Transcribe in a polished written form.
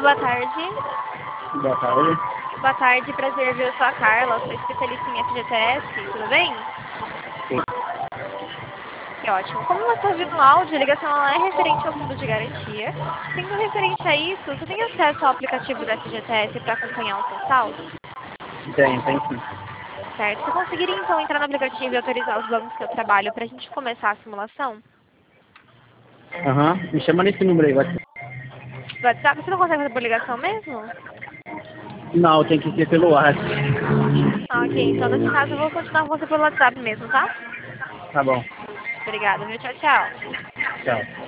boa tarde. Boa tarde. Boa tarde, prazer ver a sua Carla, sou especialista em FGTS, tudo bem? Sim. Que ótimo. Como você ouviu no áudio, a ligação ela é referente ao fundo de garantia. Sendo referente a isso, você tem acesso ao aplicativo do FGTS para acompanhar o seu saldo? Tem sim. Certo. Você conseguiria então entrar no aplicativo e autorizar os bancos do seu trabalho para a gente começar a simulação? Aham. Me chama nesse número aí, vai. WhatsApp, você não consegue fazer por ligação mesmo? Não, tem que ser pelo WhatsApp. Ah, ok, então nesse caso eu vou continuar com você pelo WhatsApp mesmo, tá? Tá bom. Obrigada, viu? Tchau, tchau. Tchau.